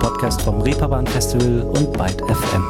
Podcast vom Reeperbahn Festival und Byte FM.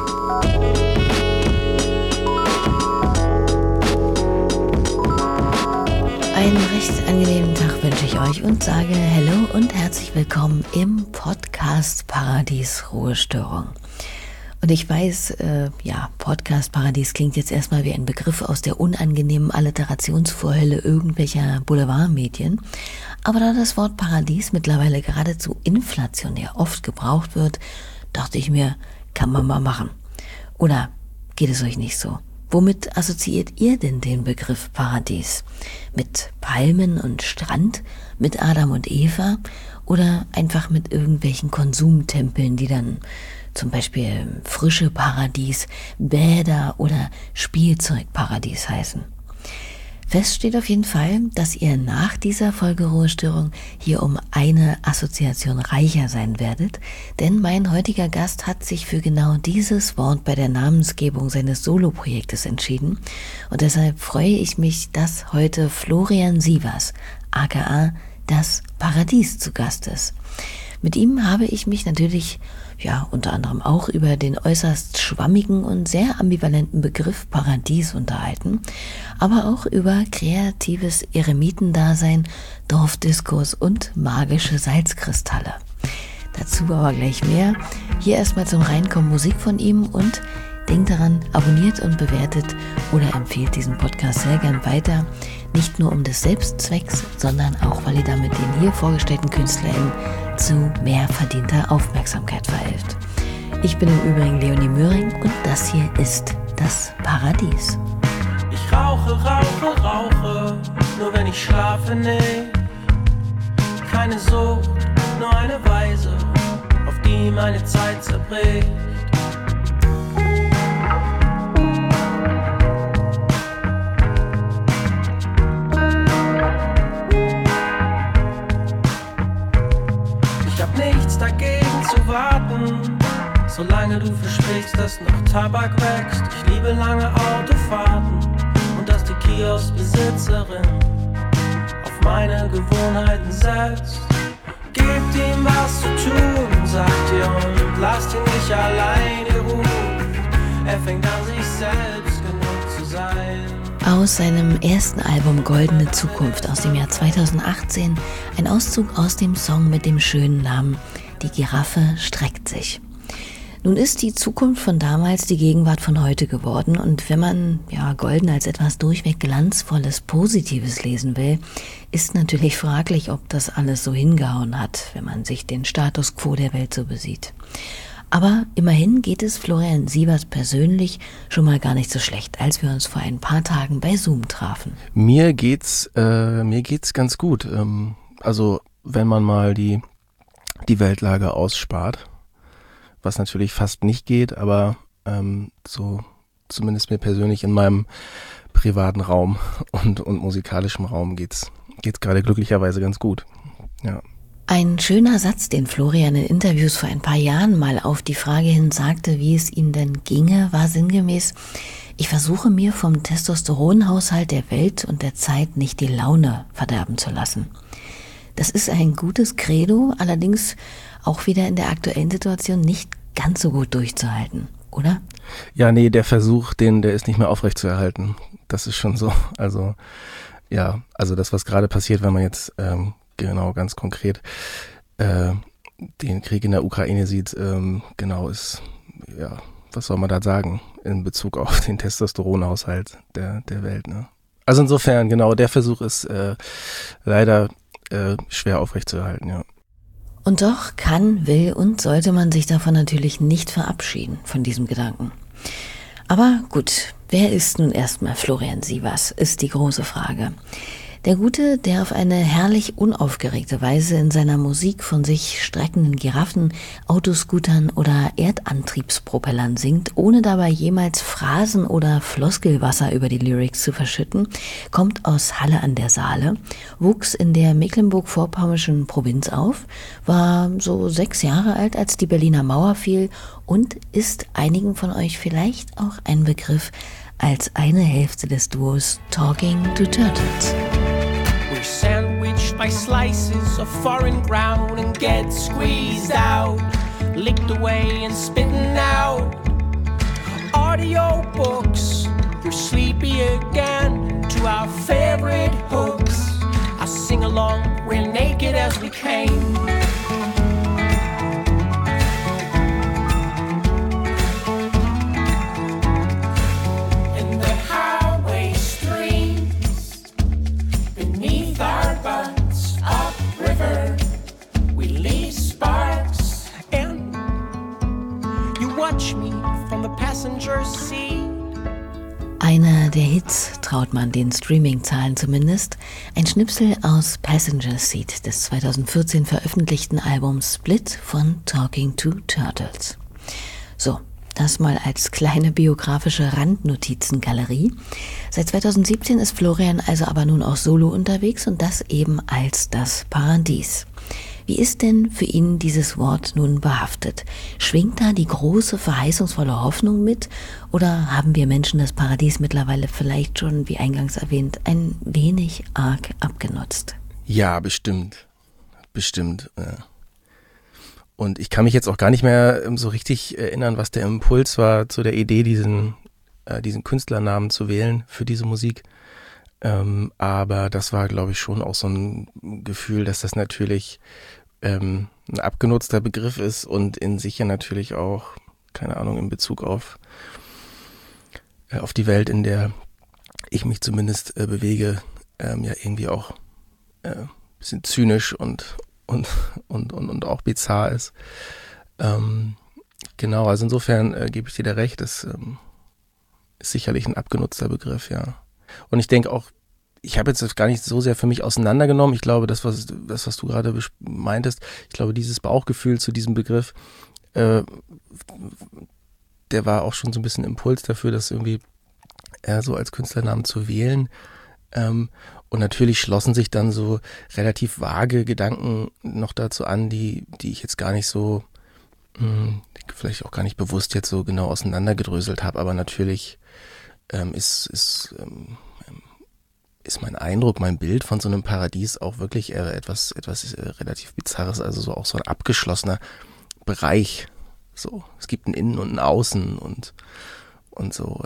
Einen recht angenehmen Tag wünsche ich euch und sage Hallo und herzlich willkommen im Podcast Paradies Ruhestörung. Und ich weiß, Podcast Paradies klingt jetzt erstmal wie ein Begriff aus der unangenehmen Alliterationsvorhölle irgendwelcher Boulevardmedien. Aber da das Wort Paradies mittlerweile geradezu inflationär oft gebraucht wird, dachte ich mir, kann man mal machen. Oder geht es euch nicht so? Womit assoziiert ihr denn den Begriff Paradies? Mit Palmen und Strand? Mit Adam und Eva? Oder einfach mit irgendwelchen Konsumtempeln, die dann zum Beispiel frische Paradies, Bäder oder Spielzeugparadies heißen? Fest steht auf jeden Fall, dass ihr nach dieser Folge Ruhestörung hier um eine Assoziation reicher sein werdet, denn mein heutiger Gast hat sich für genau dieses Wort bei der Namensgebung seines Soloprojektes entschieden und deshalb freue ich mich, dass heute Florian Sievers, aka das Paradies, zu Gast ist. Mit ihm habe ich mich natürlich unter anderem auch über den äußerst schwammigen und sehr ambivalenten Begriff Paradies unterhalten, aber auch über kreatives Eremitendasein, Dorfdiskos und magische Salzkristalle. Dazu aber gleich mehr. Hier erstmal zum Reinkommen Musik von ihm und denkt daran, abonniert und bewertet oder empfehlt diesen Podcast sehr gern weiter. Nicht nur um des Selbstzwecks, sondern auch, weil ihr damit den hier vorgestellten KünstlerInnen zu mehr verdienter Aufmerksamkeit verhelft. Ich bin im Übrigen Leonie Möhring und das hier ist das Paradies. Ich rauche, nur wenn ich schlafe, nee. Keine Sucht, nur eine Weise, auf die meine Zeit zerbricht. Ich hab nichts dagegen zu warten, solange du versprichst, dass noch Tabak wächst. Ich liebe lange Autofahrten und dass die Kioskbesitzerin auf meine Gewohnheiten setzt. Gebt ihm was zu tun, sagt ihr, und lasst ihn nicht alleine ruhen. Er fängt an, sich selbst genug zu sein. Aus seinem ersten Album Goldene Zukunft aus dem Jahr 2018 ein Auszug aus dem Song mit dem schönen Namen Die Giraffe streckt sich. Nun ist die Zukunft von damals die Gegenwart von heute geworden und wenn man Golden als etwas durchweg Glanzvolles, Positives lesen will, ist natürlich fraglich, ob das alles so hingehauen hat, wenn man sich den Status quo der Welt so besieht. Aber immerhin geht es Florian Sievers persönlich schon mal gar nicht so schlecht, als wir uns vor ein paar Tagen bei Zoom trafen. Mir geht's ganz gut. Also wenn man mal die Weltlage ausspart, was natürlich fast nicht geht, aber so zumindest mir persönlich in meinem privaten Raum und musikalischem Raum geht's gerade glücklicherweise ganz gut. Ja. Ein schöner Satz, den Florian in Interviews vor ein paar Jahren mal auf die Frage hin sagte, wie es ihm denn ginge, war sinngemäß: Ich versuche mir vom Testosteronhaushalt der Welt und der Zeit nicht die Laune verderben zu lassen. Das ist ein gutes Credo, allerdings auch wieder in der aktuellen Situation nicht ganz so gut durchzuhalten, oder? Ja, nee, der Versuch, der ist nicht mehr aufrechtzuerhalten. Das ist schon so. Also das, was gerade passiert, wenn man jetzt ganz konkret den Krieg in der Ukraine sieht, ist, was soll man da sagen in Bezug auf den Testosteronhaushalt der Welt, ne? Also insofern, der Versuch ist leider schwer aufrechtzuerhalten, ja. Und doch kann, will und sollte man sich davon natürlich nicht verabschieden, von diesem Gedanken. Aber gut, wer ist nun erstmal Florian Sievers, ist die große Frage. Der Gute, der auf eine herrlich unaufgeregte Weise in seiner Musik von sich streckenden Giraffen, Autoscootern oder Erdantriebspropellern singt, ohne dabei jemals Phrasen oder Floskelwasser über die Lyrics zu verschütten, kommt aus Halle an der Saale, wuchs in der mecklenburg-vorpommernischen Provinz auf, war so 6 Jahre alt, als die Berliner Mauer fiel und ist einigen von euch vielleicht auch ein Begriff als eine Hälfte des Duos Talking to Turtles. We're sandwiched by slices of foreign ground and get squeezed out licked away and spitting out audio books. You're sleepy again to our favorite hooks. I sing along, we're naked as we came. And the highway streams beneath our butts, upriver we leave sparks. And you watch me from the passenger seat. Einer der Hits, traut man den Streaming-Zahlen zumindest, ein Schnipsel aus Passenger Seat des 2014 veröffentlichten Albums Split von Talking to Turtles. So, das mal als kleine biografische Randnotizengalerie. Seit 2017 ist Florian also aber nun auch solo unterwegs und das eben als das Paradies. Wie ist denn für ihn dieses Wort nun behaftet? Schwingt da die große, verheißungsvolle Hoffnung mit? Oder haben wir Menschen das Paradies mittlerweile vielleicht schon, wie eingangs erwähnt, ein wenig arg abgenutzt? Ja, bestimmt. Bestimmt. Und ich kann mich jetzt auch gar nicht mehr so richtig erinnern, was der Impuls war zu der Idee, diesen Künstlernamen zu wählen für diese Musik. Aber das war, glaube ich, schon auch so ein Gefühl, dass das natürlich ein abgenutzter Begriff ist und in sich ja natürlich auch, keine Ahnung, in Bezug auf die Welt, in der ich mich zumindest bewege, ja irgendwie auch ein bisschen zynisch und auch bizarr ist. Genau, also insofern gebe ich dir da recht, das ist sicherlich ein abgenutzter Begriff, ja. Und ich denke auch, ich habe jetzt das gar nicht so sehr für mich auseinandergenommen. Ich glaube, das, was du gerade meintest, ich glaube, dieses Bauchgefühl zu diesem Begriff, der war auch schon so ein bisschen Impuls dafür, das irgendwie so als Künstlernamen zu wählen. Und natürlich schlossen sich dann so relativ vage Gedanken noch dazu an, die ich jetzt gar nicht so, vielleicht auch gar nicht bewusst jetzt so genau auseinandergedröselt habe. Aber natürlich ist mein Eindruck, mein Bild von so einem Paradies auch wirklich etwas relativ Bizarres, also so auch so ein abgeschlossener Bereich. So, es gibt ein Innen und ein Außen und so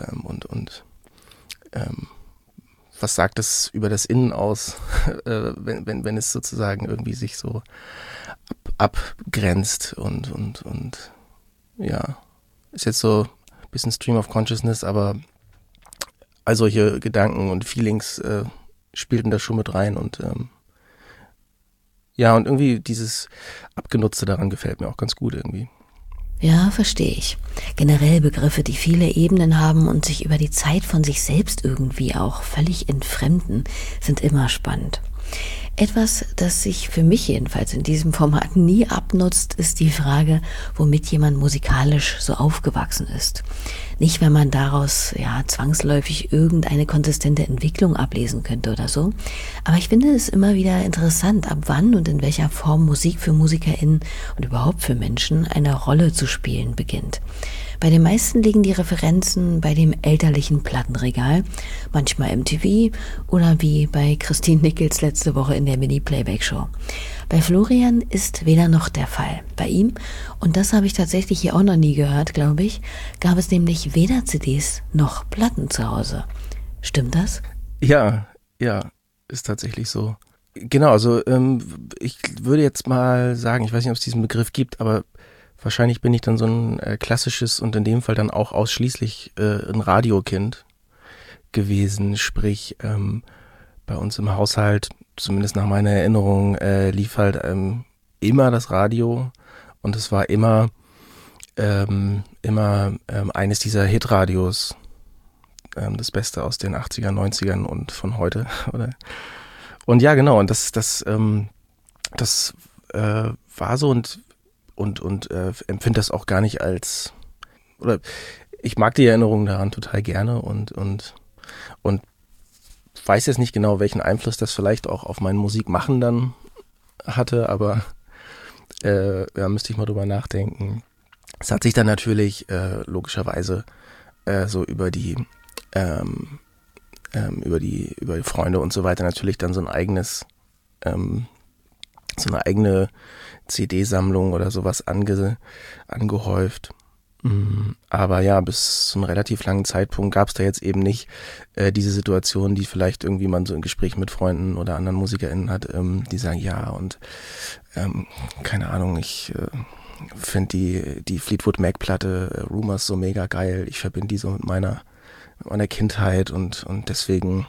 was sagt es über das Innen aus, wenn es sozusagen irgendwie sich so abgrenzt und ja, ist jetzt so ein bisschen Stream of Consciousness, aber all solche Gedanken und Feelings spielten da schon mit rein und ja, und irgendwie dieses Abgenutzte daran gefällt mir auch ganz gut irgendwie. Ja, verstehe ich. Generell Begriffe, die viele Ebenen haben und sich über die Zeit von sich selbst irgendwie auch völlig entfremden, sind immer spannend. Etwas, das sich für mich jedenfalls in diesem Format nie abnutzt, ist die Frage, womit jemand musikalisch so aufgewachsen ist. Nicht, wenn man daraus zwangsläufig irgendeine konsistente Entwicklung ablesen könnte oder so. Aber ich finde es immer wieder interessant, ab wann und in welcher Form Musik für MusikerInnen und überhaupt für Menschen eine Rolle zu spielen beginnt. Bei den meisten liegen die Referenzen bei dem elterlichen Plattenregal, manchmal MTV oder wie bei Christine Nickels letzte Woche in der Mini-Playback-Show. Bei Florian ist weder noch der Fall. Bei ihm, und das habe ich tatsächlich hier auch noch nie gehört, glaube ich, gab es nämlich weder CDs noch Platten zu Hause. Stimmt das? Ja, ist tatsächlich so. Genau, also ich würde jetzt mal sagen, ich weiß nicht, ob es diesen Begriff gibt, aber wahrscheinlich bin ich dann so ein klassisches und in dem Fall dann auch ausschließlich ein Radiokind gewesen. Sprich, bei uns im Haushalt, zumindest nach meiner Erinnerung, lief halt immer das Radio und es war immer eines dieser Hitradios, das Beste aus den 80ern, 90ern und von heute. Und ja, genau, und das war so und empfinde das auch gar nicht als, oder ich mag die Erinnerungen daran total gerne und weiß jetzt nicht genau, welchen Einfluss das vielleicht auch auf mein Musikmachen dann hatte, aber müsste ich mal drüber nachdenken. Es hat sich dann natürlich logischerweise so über die Freunde und so weiter natürlich dann so ein eigenes so eine eigene CD-Sammlung oder sowas angehäuft. Aber ja, bis zu einem relativ langen Zeitpunkt gab es da jetzt eben nicht diese Situation, die vielleicht irgendwie man so in Gesprächen mit Freunden oder anderen MusikerInnen hat, die sagen, ja und keine Ahnung, ich finde die Fleetwood Mac-Platte Rumors so mega geil, ich verbinde die so mit meiner Kindheit und deswegen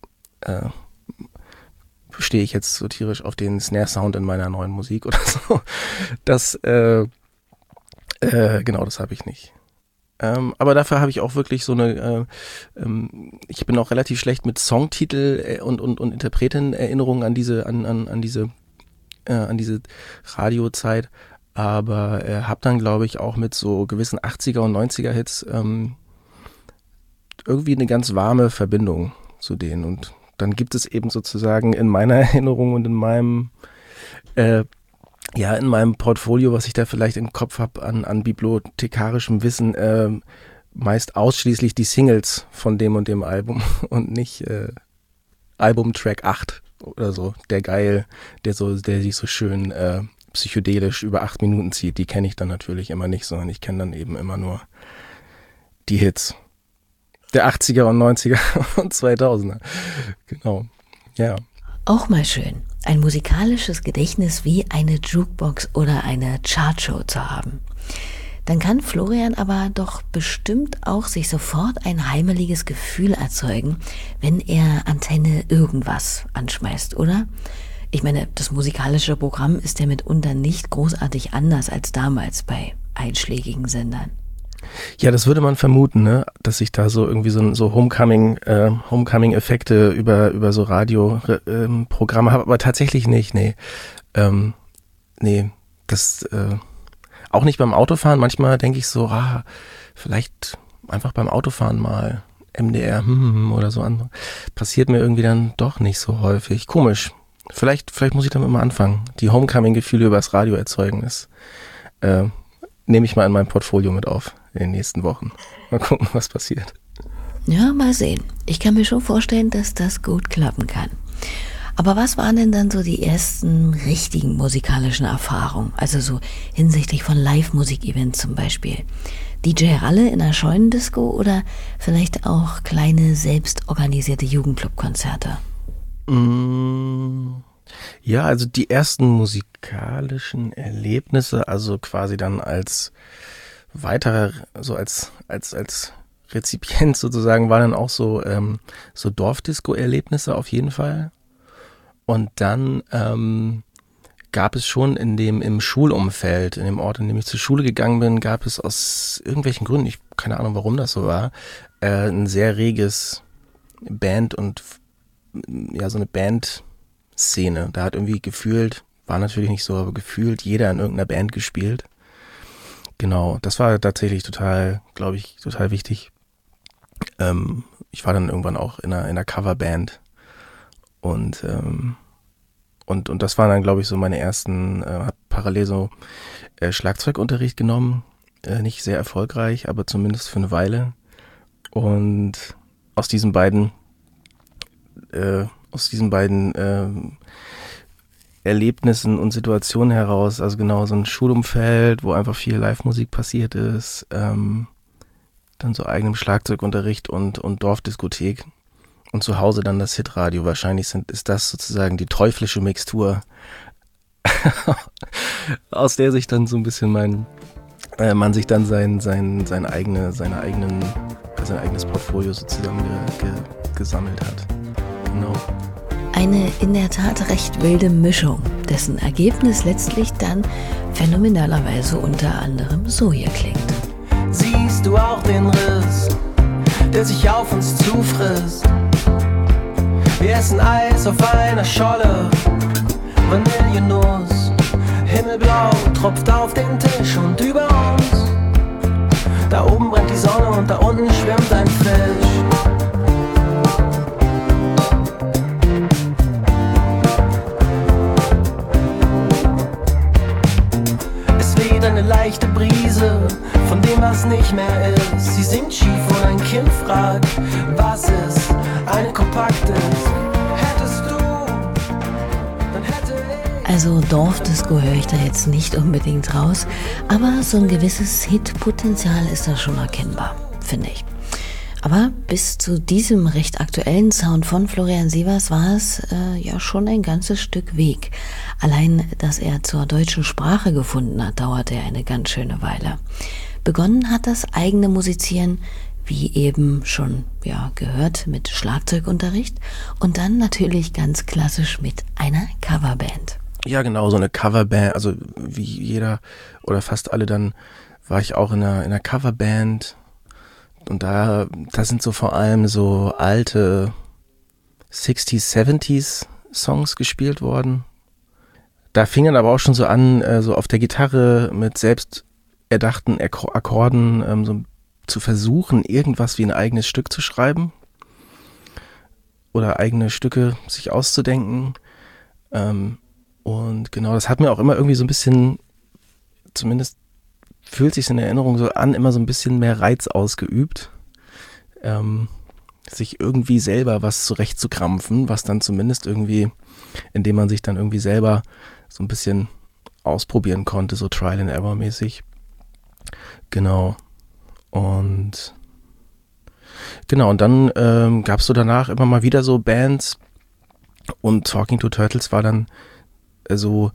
stehe ich jetzt so tierisch auf den Snare-Sound in meiner neuen Musik oder so. Das genau, das habe ich nicht. Aber dafür habe ich auch wirklich so eine, ich bin auch relativ schlecht mit Songtitel und Interpretenerinnerungen an diese Radiozeit, aber habe dann, glaube ich, auch mit so gewissen 80er und 90er Hits irgendwie eine ganz warme Verbindung zu denen. Und dann gibt es eben sozusagen in meiner Erinnerung und in meinem in meinem Portfolio, was ich da vielleicht im Kopf habe an bibliothekarischem Wissen, meist ausschließlich die Singles von dem und dem Album und nicht Albumtrack 8 oder so, der sich so schön psychedelisch über 8 Minuten zieht. Die kenne ich dann natürlich immer nicht, sondern ich kenne dann eben immer nur die Hits der 80er und 90er und 2000er. Genau, ja. Auch mal schön, ein musikalisches Gedächtnis wie eine Jukebox oder eine Chartshow zu haben. Dann kann Florian aber doch bestimmt auch sich sofort ein heimeliges Gefühl erzeugen, wenn er Antenne irgendwas anschmeißt, oder? Ich meine, das musikalische Programm ist ja mitunter nicht großartig anders als damals bei einschlägigen Sendern. Ja, das würde man vermuten, ne, dass ich da so irgendwie so Homecoming-Effekte über so Radioprogramme habe, aber tatsächlich nicht, nee. Das auch nicht beim Autofahren. Manchmal denke ich so, vielleicht einfach beim Autofahren mal MDR oder so an. Passiert mir irgendwie dann doch nicht so häufig. Komisch. Vielleicht muss ich damit mal anfangen. Die Homecoming-Gefühle übers Radio erzeugen. Das nehme ich mal in mein Portfolio mit auf in den nächsten Wochen. Mal gucken, was passiert. Ja, mal sehen. Ich kann mir schon vorstellen, dass das gut klappen kann. Aber was waren denn dann so die ersten richtigen musikalischen Erfahrungen? Also so hinsichtlich von Live-Musik-Events zum Beispiel. DJ Ralle in einer Scheunendisco oder vielleicht auch kleine selbstorganisierte Jugendclub-Konzerte? Ja, also die ersten musikalischen Erlebnisse, also quasi dann als weiterer, so als Rezipient sozusagen, waren dann auch so Dorfdisco-Erlebnisse auf jeden Fall. Und dann gab es schon im Schulumfeld, in dem Ort, in dem ich zur Schule gegangen bin, gab es aus irgendwelchen Gründen, ich keine Ahnung, warum das so war, ein sehr reges Band und ja, so eine Bandszene. Da hat irgendwie gefühlt, war natürlich nicht so, aber gefühlt jeder in irgendeiner Band gespielt. Genau, das war tatsächlich total wichtig. Ich war dann irgendwann auch in einer Coverband und das waren dann, glaube ich, so meine ersten, hab parallel so Schlagzeugunterricht genommen, nicht sehr erfolgreich, aber zumindest für eine Weile. Und aus diesen beiden Erlebnissen und Situationen heraus, also genau so ein Schulumfeld, wo einfach viel Live-Musik passiert ist, dann so eigenem Schlagzeugunterricht und Dorfdiskothek und zu Hause dann das Hitradio. Wahrscheinlich ist das sozusagen die teuflische Mixtur, aus der sich dann so ein bisschen man sich dann sein eigenes Portfolio sozusagen gesammelt hat. Genau. Eine in der Tat recht wilde Mischung, dessen Ergebnis letztlich dann phänomenalerweise unter anderem so hier klingt. Siehst du auch den Riss, der sich auf uns zufrisst? Wir essen Eis auf einer Scholle, Vanillenuss, himmelblau tropft auf den Tisch und über uns. Da oben brennt die Sonne und da unten schwimmt ein Fisch. Eine leichte Brise von dem, was nicht mehr ist. Sie singt schief und ein Kind fragt, was ist eine kompaktes? Hättest du, dann hätte ich. Also Dorfdisco höre ich da jetzt nicht unbedingt raus, aber so ein gewisses Hitpotenzial ist da schon erkennbar, finde ich. Aber bis zu diesem recht aktuellen Sound von Florian Sievers war es ja schon ein ganzes Stück Weg. Allein, dass er zur deutschen Sprache gefunden hat, dauerte eine ganz schöne Weile. Begonnen hat das eigene Musizieren, wie eben schon gehört, mit Schlagzeugunterricht und dann natürlich ganz klassisch mit einer Coverband. Ja, genau, so eine Coverband, also wie jeder oder fast alle, dann war ich auch in einer Coverband. Und da sind so vor allem so alte 60s, 70s Songs gespielt worden. Da fing dann aber auch schon so an, so auf der Gitarre mit selbst erdachten Akkorden so zu versuchen, irgendwas wie ein eigenes Stück zu schreiben. Oder eigene Stücke sich auszudenken. Und genau, das hat mir auch immer irgendwie so ein bisschen, zumindest fühlt sich in Erinnerung so an, immer so ein bisschen mehr Reiz ausgeübt, sich irgendwie selber was zurechtzukrampfen, was dann zumindest irgendwie, indem man sich dann irgendwie selber so ein bisschen ausprobieren konnte, so Trial and Error mäßig. Genau. Und dann gab es so danach immer mal wieder so Bands und Talking to Turtles war dann so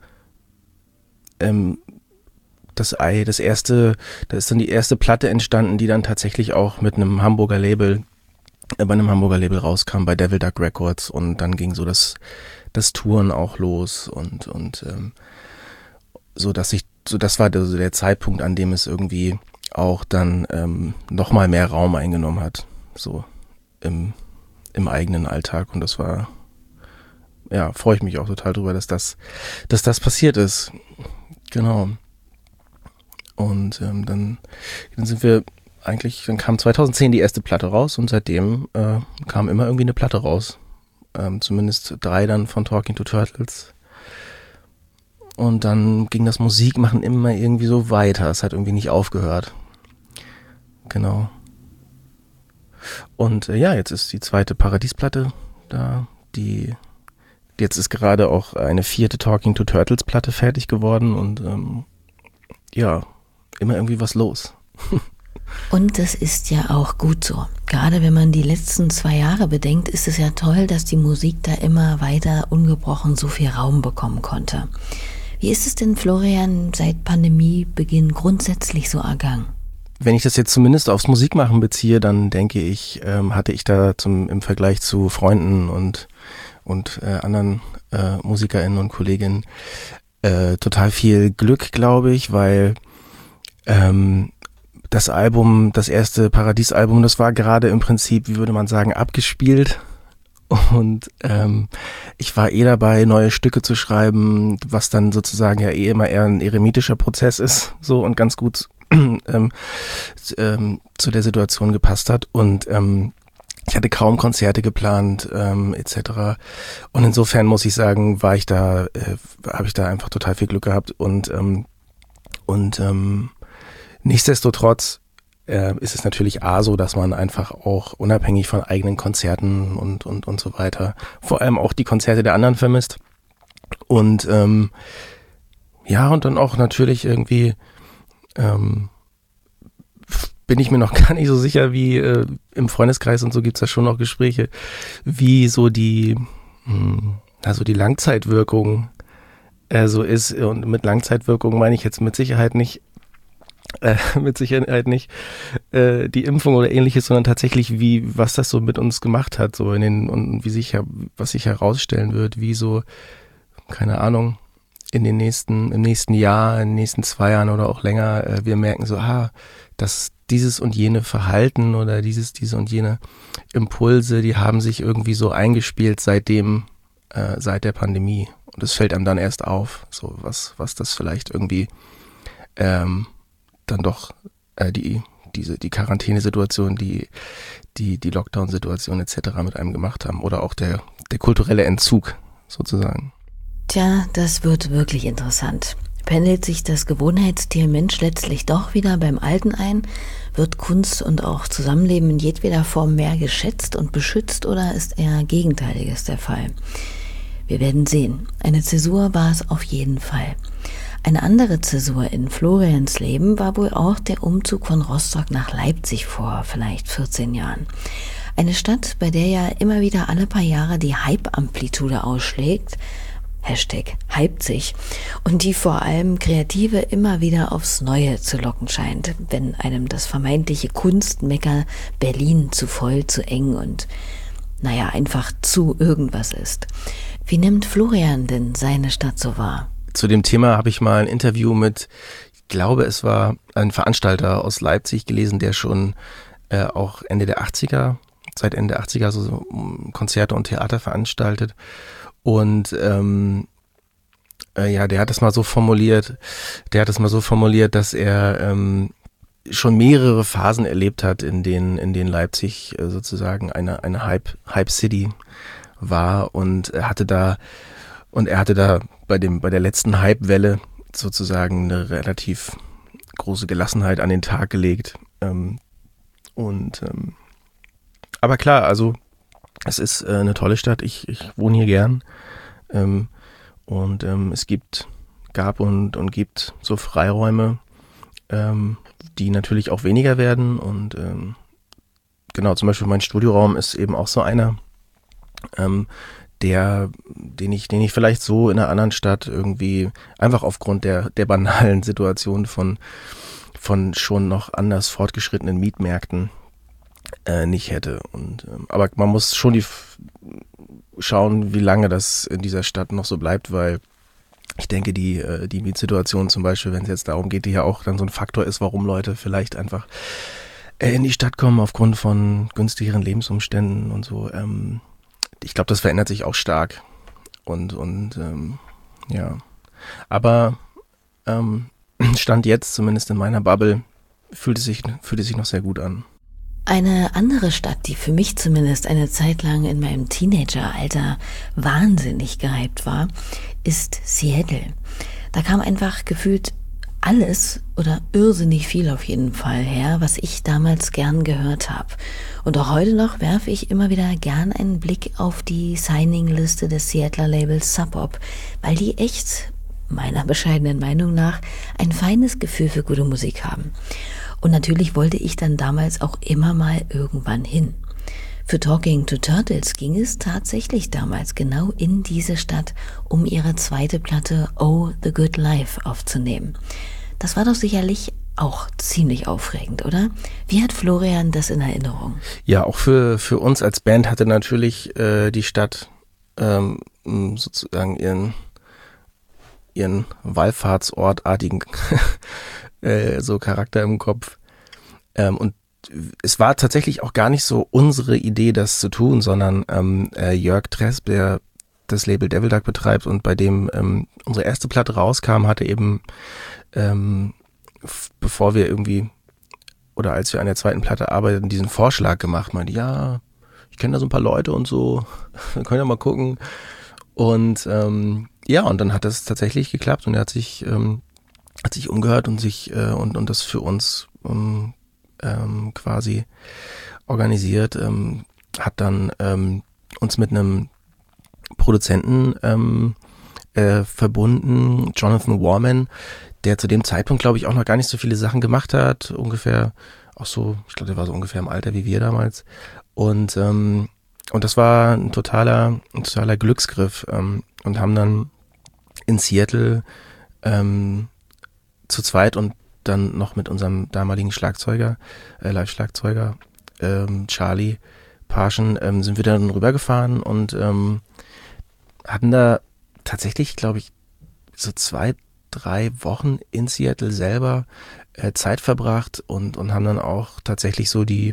da ist dann die erste Platte entstanden, die dann tatsächlich auch bei einem Hamburger Label rauskam, bei Devil Duck Records, und dann ging so das Touren auch los und das war also der Zeitpunkt, an dem es irgendwie auch dann nochmal mehr Raum eingenommen hat, so im eigenen Alltag, und das war, ja, freue ich mich auch total drüber, dass das passiert ist. Genau. Und dann kam 2010 die erste Platte raus und seitdem kam immer irgendwie eine Platte raus. Zumindest 3 dann von Talking to Turtles. Und dann ging das Musikmachen immer irgendwie so weiter. Es hat irgendwie nicht aufgehört. Genau. Und jetzt ist die zweite Paradiesplatte da. Jetzt ist gerade auch eine 4. Talking to Turtles Platte fertig geworden und immer irgendwie was los. Und das ist ja auch gut so. Gerade wenn man die letzten 2 Jahre bedenkt, ist es ja toll, dass die Musik da immer weiter ungebrochen so viel Raum bekommen konnte. Wie ist es denn, Florian, seit Pandemiebeginn grundsätzlich so ergangen? Wenn ich das jetzt zumindest aufs Musikmachen beziehe, dann denke ich, hatte ich da im Vergleich zu Freunden und anderen MusikerInnen und Kolleginnen total viel Glück, glaube ich, weil das erste Paradiesalbum, das war gerade im Prinzip, wie würde man sagen, abgespielt. Und ich war dabei, neue Stücke zu schreiben, was dann sozusagen ja immer eher ein eremitischer Prozess ist, so, und ganz gut zu der Situation gepasst hat. Und ich hatte kaum Konzerte geplant, etc. Und insofern muss ich sagen, habe ich da einfach total viel Glück gehabt. Und nichtsdestotrotz ist es natürlich so, dass man einfach auch unabhängig von eigenen Konzerten und so weiter, vor allem auch die Konzerte der anderen vermisst. Und und dann auch natürlich irgendwie bin ich mir noch gar nicht so sicher, wie im Freundeskreis und so gibt's da schon noch Gespräche, wie so die Langzeitwirkung so ist. Und mit Langzeitwirkung meine ich jetzt mit Sicherheit nicht die Impfung oder ähnliches, sondern tatsächlich, was das so mit uns gemacht hat, so was sich herausstellen wird, wie so, keine Ahnung, im nächsten Jahr, in den nächsten 2 Jahren oder auch länger, wir merken so, dass dieses und jene Verhalten oder diese und jene Impulse, die haben sich irgendwie so eingespielt seit der Pandemie. Und es fällt einem dann erst auf, so was das vielleicht irgendwie dann doch die Quarantänesituation, die Lockdown-Situation etc. mit einem gemacht haben, oder auch der kulturelle Entzug sozusagen. Tja, das wird wirklich interessant. Pendelt sich das Gewohnheitstier Mensch letztlich doch wieder beim Alten ein? Wird Kunst und auch Zusammenleben in jedweder Form mehr geschätzt und beschützt, oder ist eher Gegenteiliges der Fall? Wir werden sehen. Eine Zäsur war es auf jeden Fall. Eine andere Zäsur in Florians Leben war wohl auch der Umzug von Rostock nach Leipzig vor vielleicht 14 Jahren. Eine Stadt, bei der ja immer wieder alle paar Jahre die Hype-Amplitude ausschlägt, #hypt sich, und die vor allem Kreative immer wieder aufs Neue zu locken scheint, wenn einem das vermeintliche Kunstmecker Berlin zu voll, zu eng und einfach zu irgendwas ist. Wie nimmt Florian denn seine Stadt so wahr? Zu dem Thema habe ich mal ein Interview mit, ich glaube, es war ein Veranstalter aus Leipzig gelesen, der schon auch seit Ende der 80er so Konzerte und Theater veranstaltet. Und der hat es mal so formuliert, dass er schon mehrere Phasen erlebt hat, in denen Leipzig sozusagen eine Hype City war, und er hatte da bei der letzten Hype-Welle sozusagen eine relativ große Gelassenheit an den Tag gelegt. Aber klar, also es ist eine tolle Stadt. Ich wohne hier gern. Es gab und gibt so Freiräume, die natürlich auch weniger werden. Und genau, zum Beispiel mein Studioraum ist eben auch so einer, den ich vielleicht so in einer anderen Stadt irgendwie einfach aufgrund der banalen Situation von schon noch anders fortgeschrittenen Mietmärkten nicht hätte. Aber man muss schon schauen, wie lange das in dieser Stadt noch so bleibt, weil ich denke, die Mietsituation zum Beispiel, wenn es jetzt darum geht, die ja auch dann so ein Faktor ist, warum Leute vielleicht einfach in die Stadt kommen aufgrund von günstigeren Lebensumständen und so. Ich glaube, das verändert sich auch stark. Aber Stand jetzt, zumindest in meiner Bubble, fühlt es sich noch sehr gut an. Eine andere Stadt, die für mich zumindest eine Zeit lang in meinem Teenageralter wahnsinnig gehypt war, ist Seattle. Da kam einfach gefühlt alles oder irrsinnig viel auf jeden Fall her, was ich damals gern gehört habe. Und auch heute noch werfe ich immer wieder gern einen Blick auf die Signing-Liste des Seattler Labels Sub Pop, weil die echt, meiner bescheidenen Meinung nach, ein feines Gefühl für gute Musik haben. Und natürlich wollte ich dann damals auch immer mal irgendwann hin. Für Talking to Turtles ging es tatsächlich damals genau in diese Stadt, um ihre zweite Platte Oh, the Good Life aufzunehmen. Das war doch sicherlich auch ziemlich aufregend, oder? Wie hat Florian das in Erinnerung? Ja, auch für uns als Band hatte natürlich die Stadt sozusagen ihren Wallfahrtsortartigen so Charakter im Kopf. Und es war tatsächlich auch gar nicht so unsere Idee, das zu tun, sondern Jörg Tresp, der das Label Devil Duck betreibt und bei dem unsere erste Platte rauskam, hatte eben bevor wir als wir an der zweiten Platte arbeiteten, diesen Vorschlag gemacht, meinte, ja, ich kenne da so ein paar Leute und so, wir können ja mal gucken. Und und dann hat das tatsächlich geklappt und er hat sich umgehört und und das für uns quasi organisiert, hat dann uns mit einem Produzenten verbunden, Jonathan Warman, der zu dem Zeitpunkt, glaube ich, auch noch gar nicht so viele Sachen gemacht hat, ungefähr auch so, ich glaube, der war so ungefähr im Alter wie wir damals, und das war ein totaler Glücksgriff, und haben dann in Seattle zu zweit und dann noch mit unserem damaligen Live-Schlagzeuger Charlie Parschen sind wir dann rübergefahren und hatten da tatsächlich, glaube ich, so 2-3 Wochen in Seattle selber Zeit verbracht und haben dann auch tatsächlich so den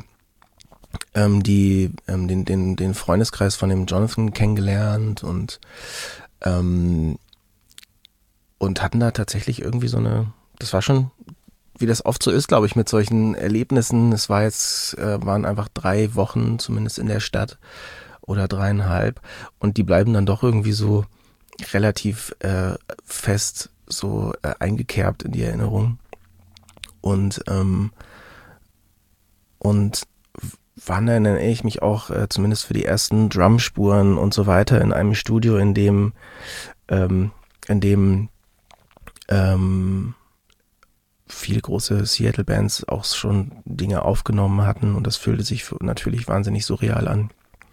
Freundeskreis von dem Jonathan kennengelernt und hatten da tatsächlich irgendwie das war schon, wie das oft so ist, glaube ich, mit solchen Erlebnissen. Es waren einfach 3 Wochen zumindest in der Stadt oder 3,5 und die bleiben dann doch irgendwie so relativ fest so eingekerbt in die Erinnerung. Und waren dann, erinnere ich mich auch, zumindest für die ersten Drumspuren und so weiter, in einem Studio, in dem viele große Seattle-Bands auch schon Dinge aufgenommen hatten, und das fühlte sich natürlich wahnsinnig surreal an.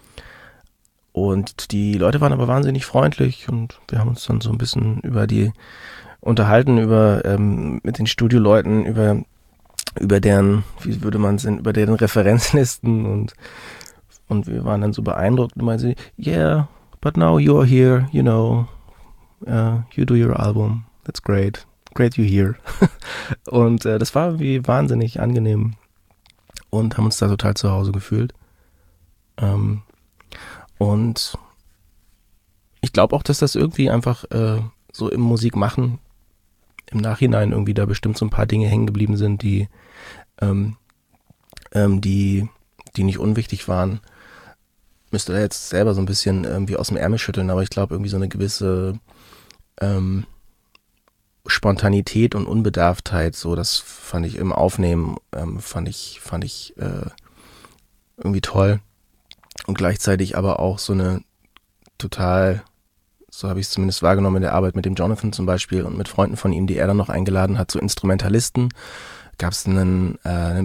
Und die Leute waren aber wahnsinnig freundlich, und wir haben uns dann so ein bisschen unterhalten mit den Studioleuten über deren, wie würde man es nennen, über deren Referenzlisten, und wir waren dann so beeindruckt und meinten, yeah, but now you're here, you know, you do your album, that's great. Great you're here. Und das war irgendwie wahnsinnig angenehm und haben uns da total zu Hause gefühlt. Und ich glaube auch, dass das irgendwie einfach so im Musikmachen im Nachhinein irgendwie da bestimmt so ein paar Dinge hängen geblieben sind, die nicht unwichtig waren. Müsste da jetzt selber so ein bisschen irgendwie aus dem Ärmel schütteln, aber ich glaube irgendwie so eine gewisse Spontanität und Unbedarftheit, so, das fand ich im Aufnehmen, fand ich irgendwie toll, und gleichzeitig aber auch so eine total, so habe ich es zumindest wahrgenommen in der Arbeit mit dem Jonathan zum Beispiel und mit Freunden von ihm, die er dann noch eingeladen hat, so Instrumentalisten, gab es einen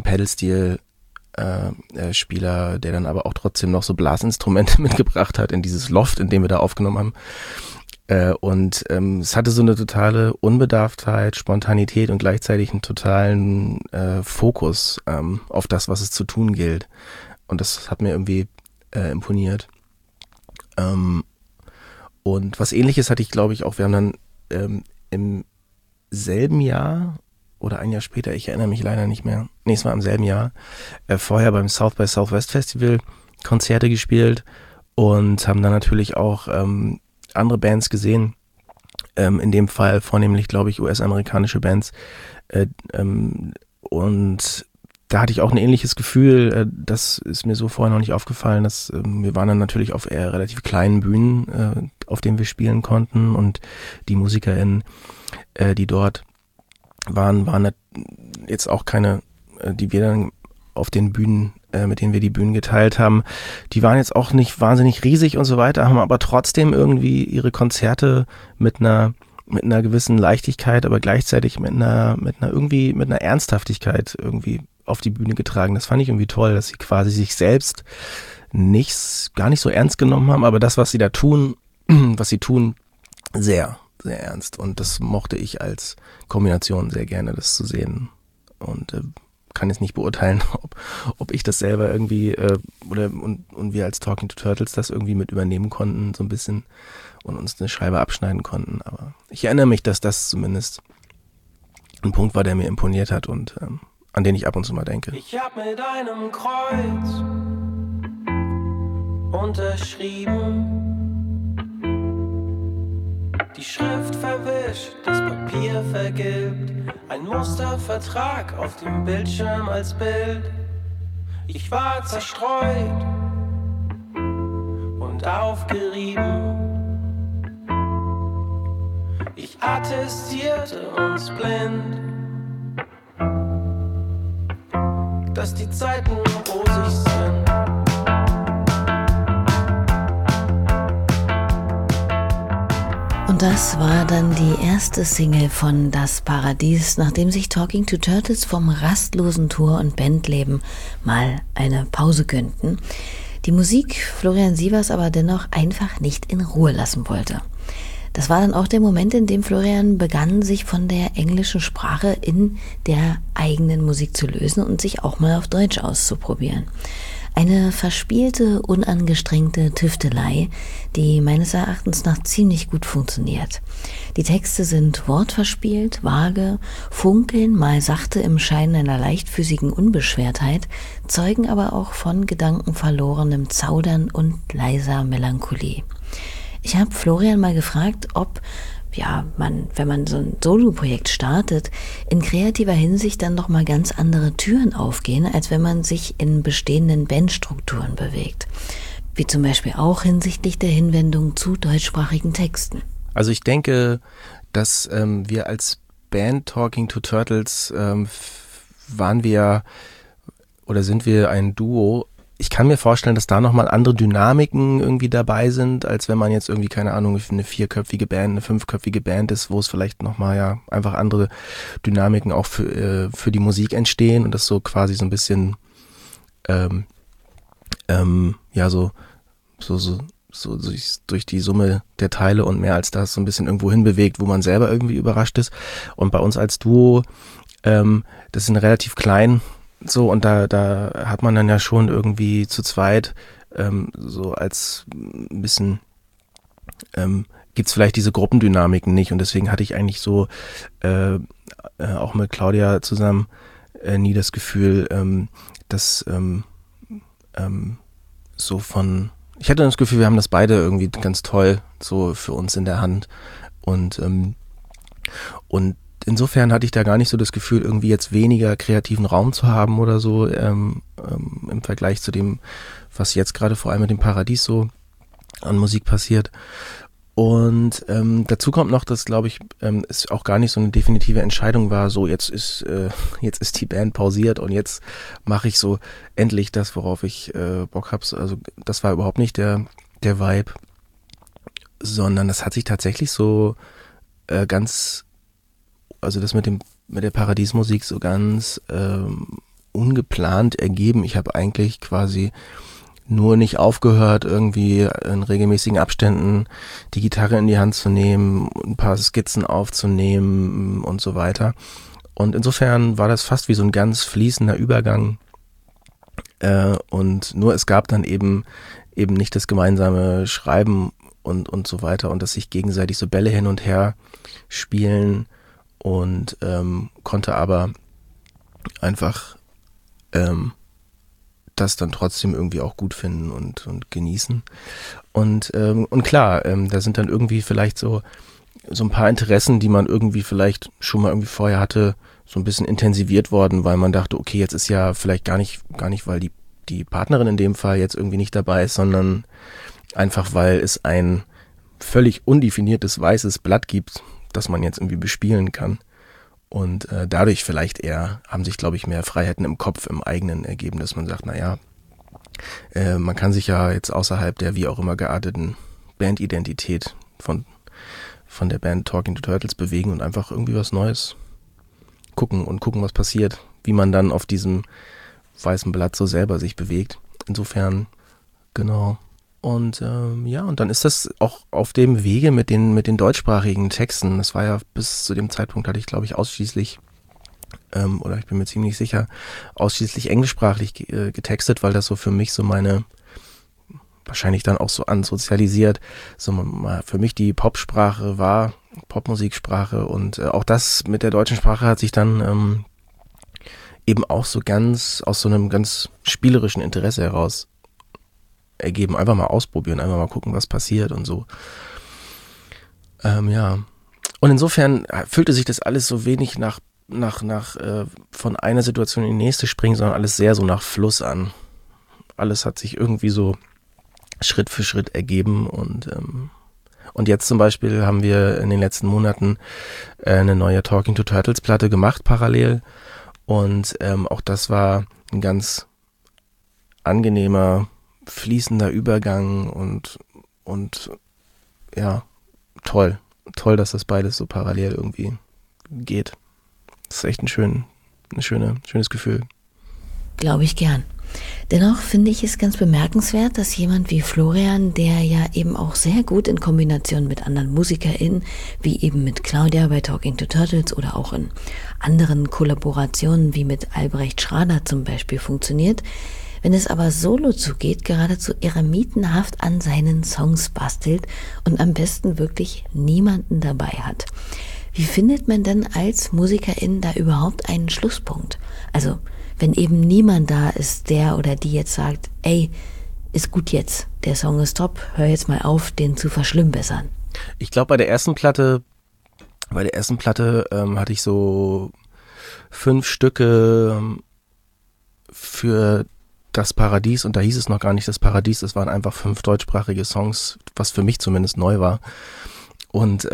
Pedal-Steel-Spieler, der dann aber auch trotzdem noch so Blasinstrumente mitgebracht hat in dieses Loft, in dem wir da aufgenommen haben. Und es hatte so eine totale Unbedarftheit, Spontanität und gleichzeitig einen totalen Fokus auf das, was es zu tun gilt. Und das hat mir irgendwie imponiert. Und was Ähnliches hatte ich, glaube ich, auch. Wir haben dann im selben Jahr oder ein Jahr später, ich erinnere mich leider nicht mehr, nee, es war im selben Jahr, vorher beim South by Southwest Festival Konzerte gespielt und haben dann natürlich auch andere Bands gesehen, in dem Fall vornehmlich, glaube ich, US-amerikanische Bands, und da hatte ich auch ein ähnliches Gefühl, das ist mir so vorher noch nicht aufgefallen, dass wir waren dann natürlich auf eher relativ kleinen Bühnen, auf denen wir spielen konnten, und die MusikerInnen, die dort waren jetzt auch keine, die wir dann auf den Bühnen, mit denen wir die Bühnen geteilt haben, die waren jetzt auch nicht wahnsinnig riesig und so weiter, haben aber trotzdem irgendwie ihre Konzerte mit einer gewissen Leichtigkeit, aber gleichzeitig mit einer Ernsthaftigkeit irgendwie auf die Bühne getragen. Das fand ich irgendwie toll, dass sie quasi sich selbst gar nicht so ernst genommen haben, aber das, was sie tun, sehr, sehr ernst. Und das mochte ich als Kombination sehr gerne, das zu sehen. Und kann jetzt nicht beurteilen, ob ich das selber irgendwie und wir als Talking to Turtles das irgendwie mit übernehmen konnten, so ein bisschen, und uns eine Scheibe abschneiden konnten. Aber ich erinnere mich, dass das zumindest ein Punkt war, der mir imponiert hat und an den ich ab und zu mal denke. Ich hab mit einem Kreuz unterschrieben, die Schrift verwischt, das Papier vergilbt, ein Mustervertrag auf dem Bildschirm als Bild. Ich war zerstreut und aufgerieben, ich attestierte uns blind, dass die Zeiten rosig sind. Und das war dann die erste Single von Das Paradies, nachdem sich Talking to Turtles vom rastlosen Tour- und Bandleben mal eine Pause gönnten. Die Musik Florian Sievers aber dennoch einfach nicht in Ruhe lassen wollte. Das war dann auch der Moment, in dem Florian begann, sich von der englischen Sprache in der eigenen Musik zu lösen und sich auch mal auf Deutsch auszuprobieren. Eine verspielte, unangestrengte Tüftelei, die meines Erachtens nach ziemlich gut funktioniert. Die Texte sind wortverspielt, vage, funkeln mal sachte im Schein einer leichtfüßigen Unbeschwertheit, zeugen aber auch von gedankenverlorenem Zaudern und leiser Melancholie. Ich habe Florian mal gefragt, ob wenn man so ein Solo-Projekt startet, in kreativer Hinsicht dann noch mal ganz andere Türen aufgehen, als wenn man sich in bestehenden Bandstrukturen bewegt. Wie zum Beispiel auch hinsichtlich der Hinwendung zu deutschsprachigen Texten. Also ich denke, dass wir als Band Talking to Turtles sind wir ein Duo, ich kann mir vorstellen, dass da nochmal andere Dynamiken irgendwie dabei sind, als wenn man jetzt irgendwie, keine Ahnung, eine 4-köpfige Band, eine 5-köpfige Band ist, wo es vielleicht nochmal ja einfach andere Dynamiken auch für die Musik entstehen und das so quasi so ein bisschen so durch die Summe der Teile und mehr als das so ein bisschen irgendwo hinbewegt, wo man selber irgendwie überrascht ist. Und bei uns als Duo, das sind relativ klein, so, und da hat man dann ja schon irgendwie zu zweit so als ein bisschen gibt's vielleicht diese Gruppendynamiken nicht, und deswegen hatte ich eigentlich so auch mit Claudia zusammen nie das Gefühl, dass so ich hatte das Gefühl, wir haben das beide irgendwie ganz toll so für uns in der Hand, und insofern hatte ich da gar nicht so das Gefühl, irgendwie jetzt weniger kreativen Raum zu haben oder so im Vergleich zu dem, was jetzt gerade vor allem mit dem Paradies so an Musik passiert. Und dazu kommt noch, dass, glaube ich, es auch gar nicht so eine definitive Entscheidung war, so jetzt ist die Band pausiert und jetzt mache ich so endlich das, worauf ich Bock habe. Also das war überhaupt nicht der Vibe, sondern das hat sich tatsächlich so also das mit der Paradiesmusik so ganz ungeplant ergeben. Ich habe eigentlich quasi nur nicht aufgehört, irgendwie in regelmäßigen Abständen die Gitarre in die Hand zu nehmen, ein paar Skizzen aufzunehmen und so weiter. Und insofern war das fast wie so ein ganz fließender Übergang. Und nur es gab dann eben nicht das gemeinsame Schreiben und so weiter und das sich gegenseitig so Bälle hin und her spielen, und konnte aber einfach das dann trotzdem irgendwie auch gut finden und genießen. Und klar, da sind dann irgendwie vielleicht so ein paar Interessen, die man irgendwie vielleicht schon mal irgendwie vorher hatte, so ein bisschen intensiviert worden, weil man dachte, okay, jetzt ist ja vielleicht gar nicht, weil die Partnerin in dem Fall jetzt irgendwie nicht dabei ist, sondern einfach, weil es ein völlig undefiniertes weißes Blatt gibt, das man jetzt irgendwie bespielen kann. Und dadurch vielleicht haben sich, glaube ich, mehr Freiheiten im Kopf, im eigenen ergeben, dass man sagt, naja, man kann sich ja jetzt außerhalb der wie auch immer gearteten Bandidentität von der Band Talking to Turtles bewegen und einfach irgendwie was Neues gucken, was passiert, wie man dann auf diesem weißen Blatt so selber sich bewegt. Insofern, genau. Und und dann ist das auch auf dem Wege mit den deutschsprachigen Texten. Das war ja bis zu dem Zeitpunkt, hatte ich, glaube ich, ausschließlich, oder ich bin mir ziemlich sicher, ausschließlich englischsprachlich getextet, weil das so für mich so meine, wahrscheinlich dann auch so ansozialisiert, so für mich die Popsprache war, Popmusiksprache, und auch das mit der deutschen Sprache hat sich dann eben auch so ganz aus so einem ganz spielerischen Interesse heraus ergeben, einfach mal ausprobieren, einfach mal gucken, was passiert und so. Und insofern fühlte sich das alles so wenig nach von einer Situation in die nächste springen, sondern alles sehr so nach Fluss an. Alles hat sich irgendwie so Schritt für Schritt ergeben, und jetzt zum Beispiel haben wir in den letzten Monaten eine neue Talking to Turtles Platte gemacht, parallel, und auch das war ein ganz angenehmer, fließender Übergang und ja, toll, dass das beides so parallel irgendwie geht. Das ist echt ein schönes Gefühl. Glaube ich gern. Dennoch finde ich es ganz bemerkenswert, dass jemand wie Florian, der ja eben auch sehr gut in Kombination mit anderen MusikerInnen, wie eben mit Claudia bei Talking to Turtles oder auch in anderen Kollaborationen wie mit Albrecht Schrader zum Beispiel funktioniert, wenn es aber solo zugeht, geradezu eremitenhaft an seinen Songs bastelt und am besten wirklich niemanden dabei hat. Wie findet man denn als Musikerin da überhaupt einen Schlusspunkt? Also, wenn eben niemand da ist, der oder die jetzt sagt, ey, ist gut jetzt, der Song ist top, hör jetzt mal auf, den zu verschlimmbessern. Ich glaube, bei der ersten Platte hatte ich so 5 Stücke für das Paradies, und da hieß es noch gar nicht das Paradies, das waren einfach 5 deutschsprachige Songs, was für mich zumindest neu war. Und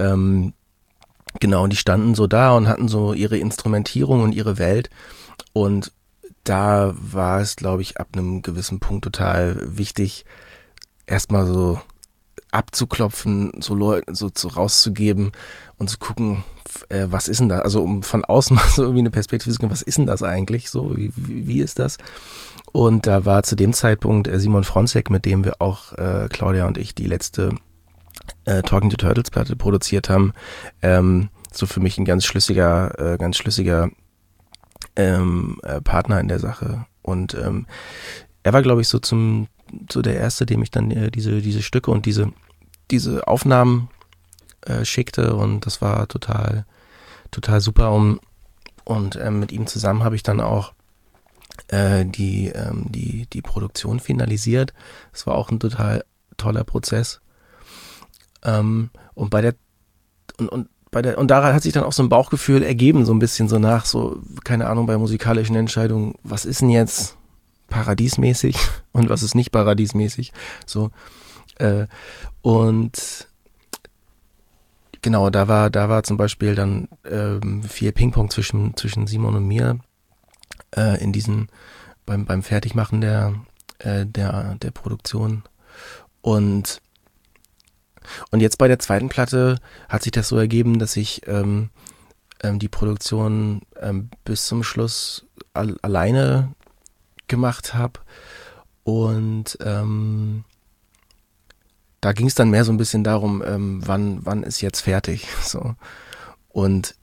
genau, und die standen so da und hatten so ihre Instrumentierung und ihre Welt, und da war es, glaube ich, ab einem gewissen Punkt total wichtig, erstmal so abzuklopfen, so Leuten so rauszugeben und zu gucken, was ist denn da? Also um von außen mal so irgendwie eine Perspektive zu geben, was ist denn das eigentlich? So, wie ist das? Und da war zu dem Zeitpunkt Simon Fronzek, mit dem wir auch Claudia und ich die letzte Talking to Turtles Platte produziert haben, so für mich ein ganz schlüssiger Partner in der Sache. Und er war, glaube ich, so der Erste, dem ich dann diese Stücke und diese Aufnahmen schickte, und das war total super. Und mit ihm zusammen habe ich dann auch die Produktion finalisiert. Das war auch ein total toller Prozess. Und daran hat sich dann auch so ein Bauchgefühl ergeben, so ein bisschen so nach, so, keine Ahnung, bei musikalischen Entscheidungen, was ist denn jetzt paradiesmäßig und was ist nicht paradiesmäßig, so, und genau, da war zum Beispiel dann viel Ping-Pong zwischen Simon und mir beim Fertigmachen der Produktion, und jetzt bei der zweiten Platte hat sich das so ergeben, dass ich die Produktion bis zum Schluss alleine gemacht habe, und da ging es dann mehr so ein bisschen darum, wann ist jetzt fertig, so, und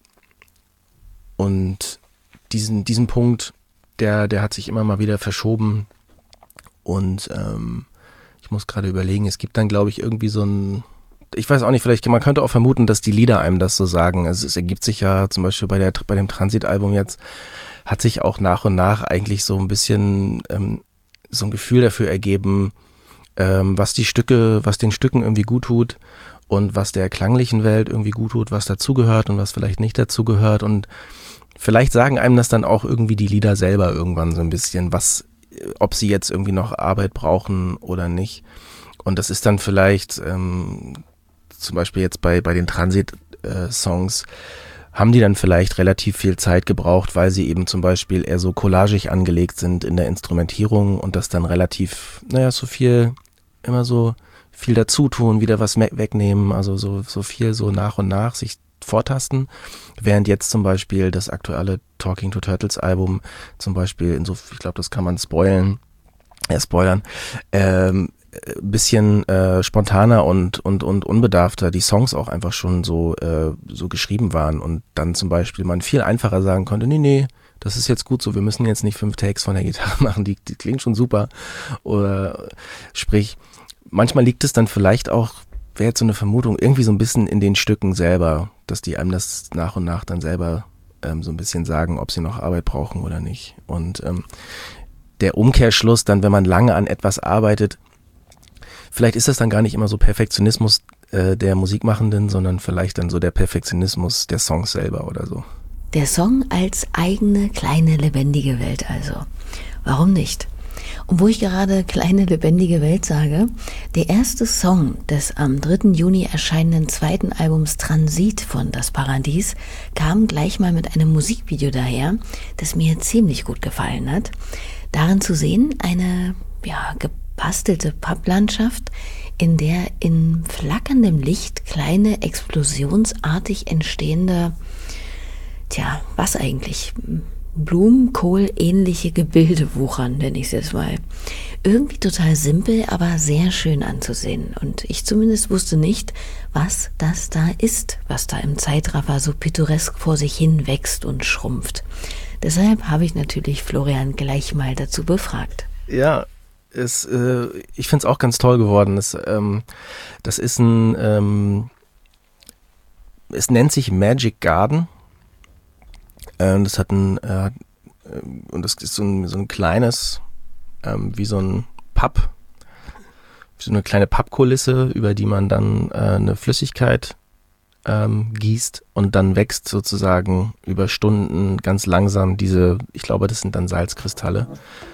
diesen Punkt, der hat sich immer mal wieder verschoben, und ich muss gerade überlegen, es gibt dann, glaube ich, irgendwie so ich weiß auch nicht, vielleicht, man könnte auch vermuten, dass die Lieder einem das so sagen. Also es ergibt sich ja zum Beispiel bei dem Transit-Album jetzt, hat sich auch nach und nach eigentlich so ein bisschen so ein Gefühl dafür ergeben, was den Stücken irgendwie gut tut und was der klanglichen Welt irgendwie gut tut, was dazugehört und was vielleicht nicht dazugehört, und vielleicht sagen einem das dann auch irgendwie die Lieder selber irgendwann so ein bisschen, ob sie jetzt irgendwie noch Arbeit brauchen oder nicht. Und das ist dann vielleicht zum Beispiel jetzt bei den Transit-Songs haben die dann vielleicht relativ viel Zeit gebraucht, weil sie eben zum Beispiel eher so collagig angelegt sind in der Instrumentierung und das dann relativ, immer so viel dazu tun, wieder was wegnehmen, also so viel so nach und nach sich vortasten, während jetzt zum Beispiel das aktuelle Talking to Turtles Album zum Beispiel, ich glaube, das kann man spoilern, bisschen spontaner und unbedarfter die Songs auch einfach schon so geschrieben waren, und dann zum Beispiel man viel einfacher sagen konnte, nee, das ist jetzt gut so, wir müssen jetzt nicht 5 Takes von der Gitarre machen, die klingt schon super, oder sprich, manchmal liegt es dann vielleicht auch, wäre jetzt so eine Vermutung, irgendwie so ein bisschen in den Stücken selber, dass die einem das nach und nach dann selber so ein bisschen sagen, ob sie noch Arbeit brauchen oder nicht. Und der Umkehrschluss dann, wenn man lange an etwas arbeitet, vielleicht ist das dann gar nicht immer so Perfektionismus der Musikmachenden, sondern vielleicht dann so der Perfektionismus der Songs selber oder so. Der Song als eigene kleine lebendige Welt also. Warum nicht? Und wo ich gerade kleine lebendige Welt sage, der erste Song des am 3. Juni erscheinenden zweiten Albums Transit von Das Paradies kam gleich mal mit einem Musikvideo daher, das mir ziemlich gut gefallen hat. Darin zu sehen eine gebastelte Papplandschaft, in der in flackerndem Licht kleine explosionsartig entstehende, was eigentlich? Blumenkohl-ähnliche Gebilde wuchern, nenne ich es jetzt mal. Irgendwie total simpel, aber sehr schön anzusehen. Und ich zumindest wusste nicht, was das da ist, was da im Zeitraffer so pittoresk vor sich hin wächst und schrumpft. Deshalb habe ich natürlich Florian gleich mal dazu befragt. Ja, ich finde es auch ganz toll geworden. Das ist es nennt sich Magic Garden. Das hat und das ist so ein kleines, wie so ein so eine kleine Pappkulisse, über die man dann eine Flüssigkeit gießt, und dann wächst sozusagen über Stunden ganz langsam ich glaube, das sind dann Salzkristalle.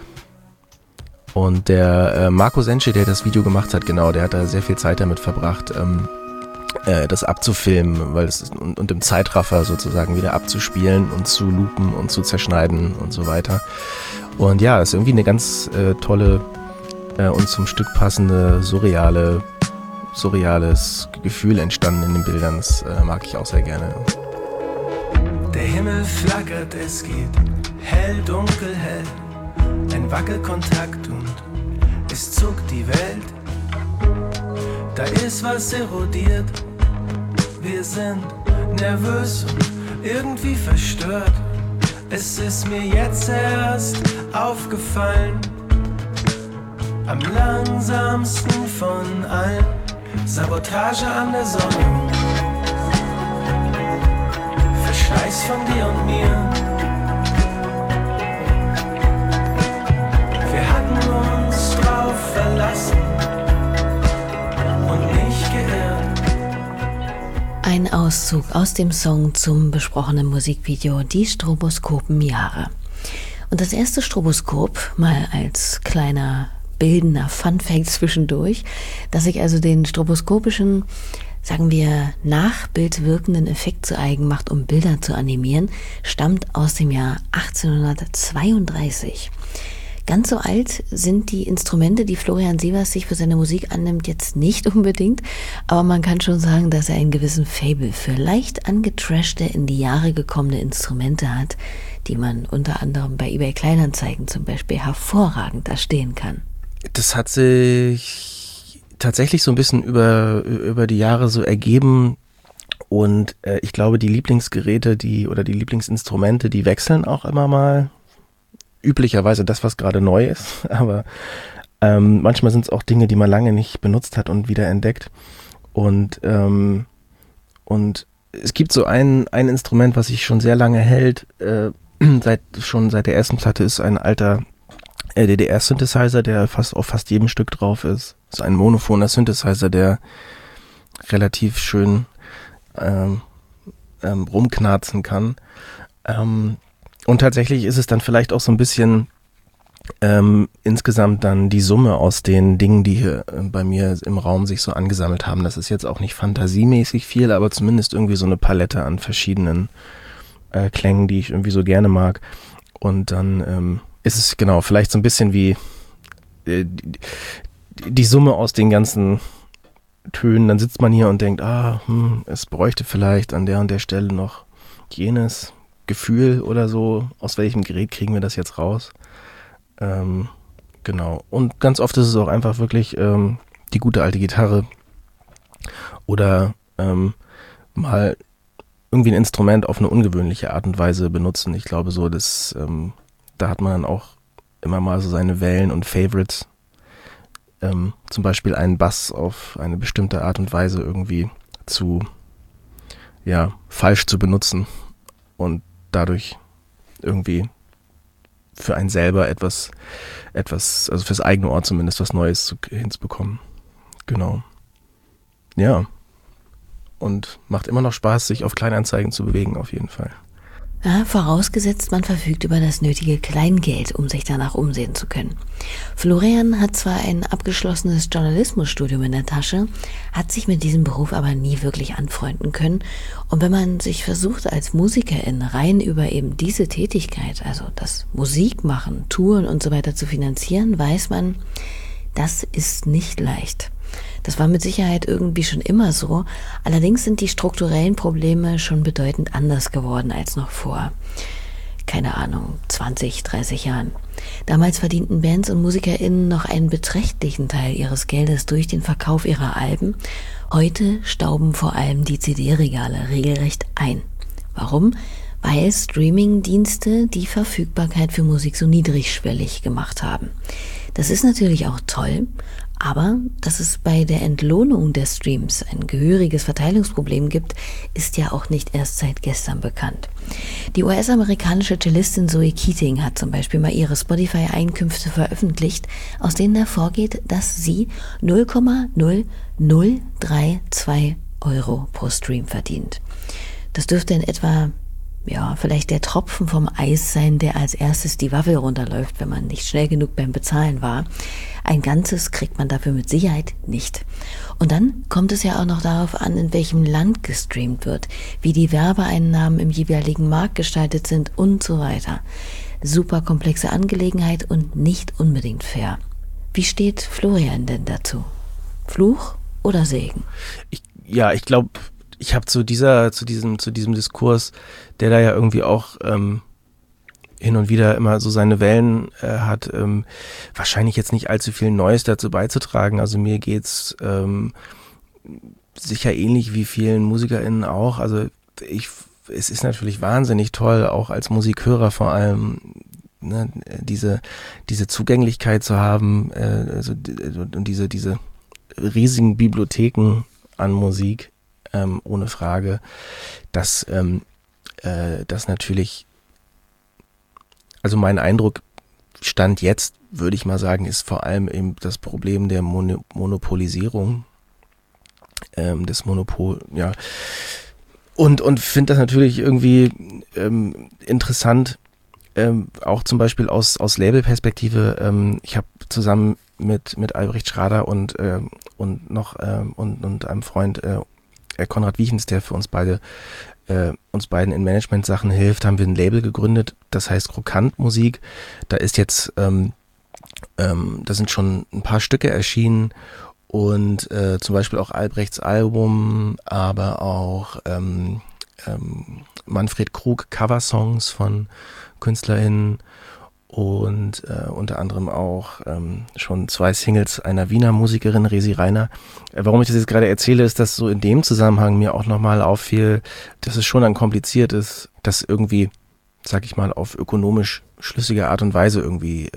Und der Marco Senche, der das Video gemacht hat, genau, der hat da sehr viel Zeit damit verbracht, das abzufilmen, weil es und im Zeitraffer sozusagen wieder abzuspielen und zu loopen und zu zerschneiden und so weiter. Und ja, es ist irgendwie eine ganz tolle und zum Stück passende, surreales Gefühl entstanden in den Bildern. Das mag ich auch sehr gerne. Der Himmel flackert, es geht hell, dunkel, hell. Ein Wackelkontakt und es zuckt die Welt. Da ist was erodiert. Wir sind nervös und irgendwie verstört. Es ist mir jetzt erst aufgefallen. Am langsamsten von allen. Sabotage an der Sonne. Verschleiß von dir und mir. Wir hatten uns drauf verlassen und nicht geirrt. Ein Auszug aus dem Song zum besprochenen Musikvideo Die Stroboskopen-Jahre. Und das erste Stroboskop, mal als kleiner bildender Funfact zwischendurch, dass sich also den stroboskopischen, sagen wir, nachbildwirkenden Effekt zu eigen macht, um Bilder zu animieren, stammt aus dem Jahr 1832. Ganz so alt sind die Instrumente, die Florian Sievers sich für seine Musik annimmt, jetzt nicht unbedingt, aber man kann schon sagen, dass er einen gewissen Faible für leicht angetrashte, in die Jahre gekommene Instrumente hat, die man unter anderem bei eBay Kleinanzeigen zum Beispiel hervorragend erstehen kann. Das hat sich tatsächlich so ein bisschen über die Jahre so ergeben und ich glaube, die Lieblingsgeräte, die Lieblingsinstrumente, die wechseln auch immer mal. Üblicherweise das, was gerade neu ist, aber manchmal sind es auch Dinge, die man lange nicht benutzt hat und wieder entdeckt. Und es gibt so ein Instrument, was sich schon sehr lange hält, seit der ersten Platte, ist ein alter DDR-Synthesizer, der auf fast jedem Stück drauf ist. So ein monophoner Synthesizer, der relativ schön rumknarzen kann. Und tatsächlich ist es dann vielleicht auch so ein bisschen insgesamt dann die Summe aus den Dingen, die hier bei mir im Raum sich so angesammelt haben. Das ist jetzt auch nicht fantasiemäßig viel, aber zumindest irgendwie so eine Palette an verschiedenen Klängen, die ich irgendwie so gerne mag. Und dann ist es genau vielleicht so ein bisschen wie die Summe aus den ganzen Tönen. Dann sitzt man hier und denkt, es bräuchte vielleicht an der und der Stelle noch jenes Gefühl oder so. Aus welchem Gerät kriegen wir das jetzt raus? Genau. Und ganz oft ist es auch einfach wirklich die gute alte Gitarre oder mal irgendwie ein Instrument auf eine ungewöhnliche Art und Weise benutzen. Ich glaube so, dass da hat man dann auch immer mal so seine Wellen und Favorites. Zum Beispiel einen Bass auf eine bestimmte Art und Weise irgendwie falsch zu benutzen und dadurch irgendwie für einen selber etwas, also fürs eigene Ohr zumindest was Neues hinzubekommen. Genau. Ja. Und macht immer noch Spaß, sich auf Kleinanzeigen zu bewegen, auf jeden Fall. Ja, vorausgesetzt, man verfügt über das nötige Kleingeld, um sich danach umsehen zu können. Florian hat zwar ein abgeschlossenes Journalismusstudium in der Tasche, hat sich mit diesem Beruf aber nie wirklich anfreunden können. Und wenn man sich versucht, als Musikerin rein über eben diese Tätigkeit, also das Musikmachen, Touren und so weiter zu finanzieren, weiß man, das ist nicht leicht. Das war mit Sicherheit irgendwie schon immer so. Allerdings sind die strukturellen Probleme schon bedeutend anders geworden als noch vor, 20, 30 Jahren. Damals verdienten Bands und MusikerInnen noch einen beträchtlichen Teil ihres Geldes durch den Verkauf ihrer Alben. Heute stauben vor allem die CD-Regale regelrecht ein. Warum? Weil Streaming-Dienste die Verfügbarkeit für Musik so niedrigschwellig gemacht haben. Das ist natürlich auch toll, aber dass es bei der Entlohnung der Streams ein gehöriges Verteilungsproblem gibt, ist ja auch nicht erst seit gestern bekannt. Die US-amerikanische Cellistin Zoe Keating hat zum Beispiel mal ihre Spotify-Einkünfte veröffentlicht, aus denen hervorgeht, dass sie 0,0032 € pro Stream verdient. Das dürfte in etwa vielleicht der Tropfen vom Eis sein, der als erstes die Waffel runterläuft, wenn man nicht schnell genug beim Bezahlen war. Ein Ganzes kriegt man dafür mit Sicherheit nicht. Und dann kommt es ja auch noch darauf an, in welchem Land gestreamt wird, wie die Werbeeinnahmen im jeweiligen Markt gestaltet sind und so weiter. Super komplexe Angelegenheit und nicht unbedingt fair. Wie steht Florian denn dazu? Fluch oder Segen? Ich glaube, ich habe zu diesem Diskurs, der da ja irgendwie auch hin und wieder immer so seine Wellen hat, wahrscheinlich jetzt nicht allzu viel Neues dazu beizutragen. Also mir geht's sicher ähnlich wie vielen MusikerInnen auch. Also es ist natürlich wahnsinnig toll, auch als Musikhörer vor allem, ne, diese Zugänglichkeit zu haben, und diese riesigen Bibliotheken an Musik, ohne Frage, dass natürlich, also mein Eindruck, Stand jetzt, würde ich mal sagen, ist vor allem eben das Problem der Monopolisierung, des Monopol, ja. Und finde das natürlich irgendwie interessant, auch zum Beispiel aus Labelperspektive. Ich habe zusammen mit Albrecht Schrader und einem Freund, Konrad Wiechens, der für uns beiden in Management-Sachen hilft, haben wir ein Label gegründet, das heißt Krokant Musik. Da ist jetzt, da sind schon ein paar Stücke erschienen und zum Beispiel auch Albrechts Album, aber auch Manfred Krug Coversongs von KünstlerInnen und unter anderem auch schon 2 Singles einer Wiener Musikerin, Resi Reiner. Warum ich das jetzt gerade erzähle, ist, dass so in dem Zusammenhang mir auch nochmal auffiel, dass es schon dann kompliziert ist, das irgendwie, sag ich mal, auf ökonomisch schlüssige Art und Weise irgendwie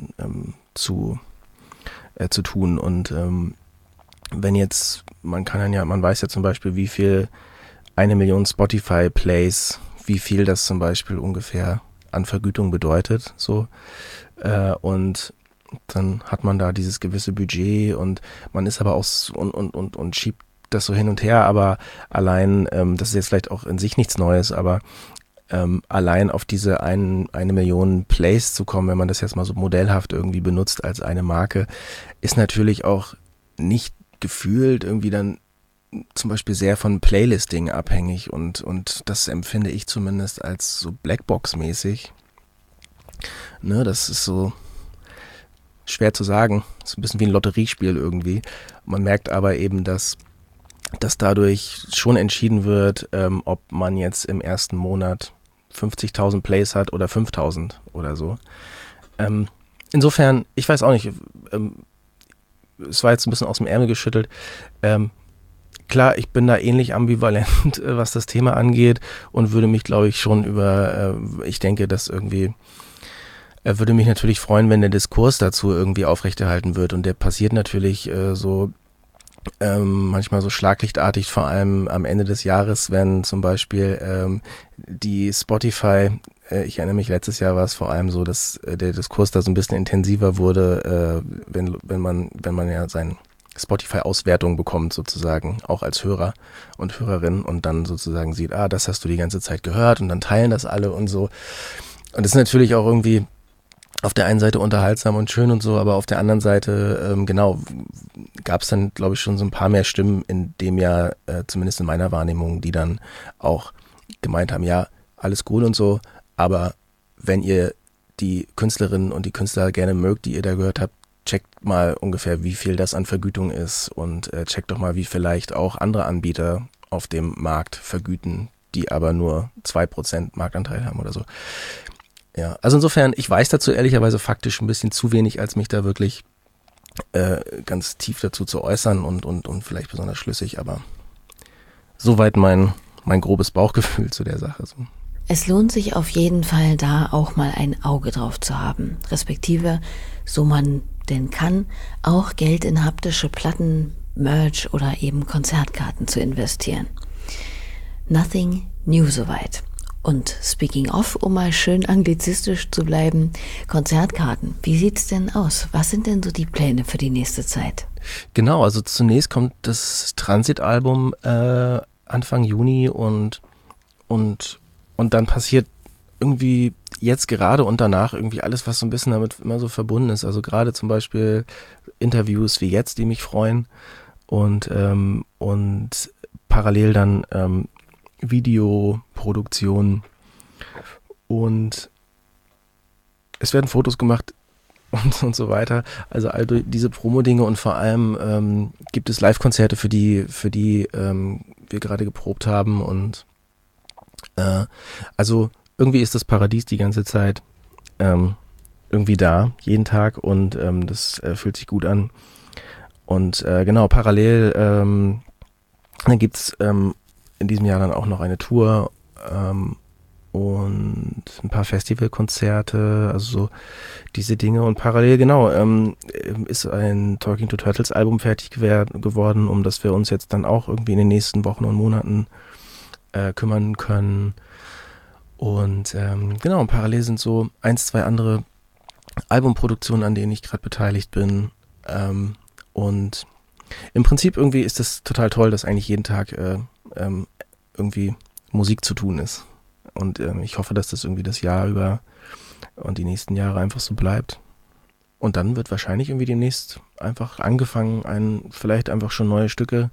zu tun. Und wenn jetzt, man weiß ja zum Beispiel, wie viel 1 Million Spotify-Plays, wie viel das zum Beispiel ungefähr an Vergütung bedeutet, so, und dann hat man da dieses gewisse Budget und man ist aber auch und schiebt das so hin und her, aber allein, das ist jetzt vielleicht auch in sich nichts Neues, aber allein auf diese 1 Million Plays zu kommen, wenn man das jetzt mal so modellhaft irgendwie benutzt als eine Marke, ist natürlich auch nicht gefühlt irgendwie dann zum Beispiel sehr von Playlisting abhängig und das empfinde ich zumindest als so Blackbox-mäßig. Ne, das ist so schwer zu sagen. Das ist ein bisschen wie ein Lotteriespiel irgendwie. Man merkt aber eben, dass dadurch schon entschieden wird, ob man jetzt im ersten Monat 50.000 Plays hat oder 5.000 oder so. Insofern, ich weiß auch nicht, es war jetzt ein bisschen aus dem Ärmel geschüttelt. Klar, ich bin da ähnlich ambivalent, was das Thema angeht und würde mich, glaube ich, schon ich denke, dass irgendwie, würde mich natürlich freuen, wenn der Diskurs dazu irgendwie aufrechterhalten wird und der passiert natürlich manchmal so schlaglichtartig, vor allem am Ende des Jahres, wenn zum Beispiel die Spotify, ich erinnere mich, letztes Jahr war es vor allem so, dass der Diskurs da so ein bisschen intensiver wurde, wenn man ja sein Spotify-Auswertung bekommt sozusagen, auch als Hörer und Hörerin und dann sozusagen sieht, das hast du die ganze Zeit gehört und dann teilen das alle und so. Und das ist natürlich auch irgendwie auf der einen Seite unterhaltsam und schön und so, aber auf der anderen Seite, gab es dann, glaube ich, schon so ein paar mehr Stimmen in dem Jahr, zumindest in meiner Wahrnehmung, die dann auch gemeint haben, ja, alles cool und so, aber wenn ihr die Künstlerinnen und die Künstler gerne mögt, die ihr da gehört habt, checkt mal ungefähr, wie viel das an Vergütung ist und checkt doch mal, wie vielleicht auch andere Anbieter auf dem Markt vergüten, die aber nur 2% Marktanteil haben oder so. Ja, also insofern, ich weiß dazu ehrlicherweise faktisch ein bisschen zu wenig, als mich da wirklich ganz tief dazu zu äußern und vielleicht besonders schlüssig, aber soweit mein grobes Bauchgefühl zu der Sache. So. Es lohnt sich auf jeden Fall, da auch mal ein Auge drauf zu haben, respektive, so man denn kann, auch Geld in haptische Platten, Merch oder eben Konzertkarten zu investieren. Nothing new soweit. Und speaking of, um mal schön anglizistisch zu bleiben, Konzertkarten, wie sieht's denn aus? Was sind denn so die Pläne für die nächste Zeit? Genau, also zunächst kommt das Transit-Album Anfang Juni und und dann passiert irgendwie jetzt gerade und danach irgendwie alles, was so ein bisschen damit immer so verbunden ist. Also gerade zum Beispiel Interviews wie jetzt, die mich freuen und parallel dann Videoproduktion und es werden Fotos gemacht und so weiter. Also all diese Promo-Dinge und vor allem gibt es Live-Konzerte, für die wir gerade geprobt haben und also irgendwie ist das Paradies die ganze Zeit irgendwie da, jeden Tag und das fühlt sich gut an. Und genau, parallel dann gibt's in diesem Jahr dann auch noch eine Tour und ein paar Festivalkonzerte, also so diese Dinge. Und parallel, genau, ist ein Talking to Turtles Album fertig geworden, um das wir uns jetzt dann auch irgendwie in den nächsten Wochen und Monaten kümmern können. Und genau, parallel sind so 1, 2 andere Albumproduktionen, an denen ich gerade beteiligt bin. Und im Prinzip irgendwie ist das total toll, dass eigentlich jeden Tag irgendwie Musik zu tun ist. Und ich hoffe, dass das irgendwie das Jahr über und die nächsten Jahre einfach so bleibt. Und dann wird wahrscheinlich irgendwie demnächst einfach angefangen, vielleicht einfach schon neue Stücke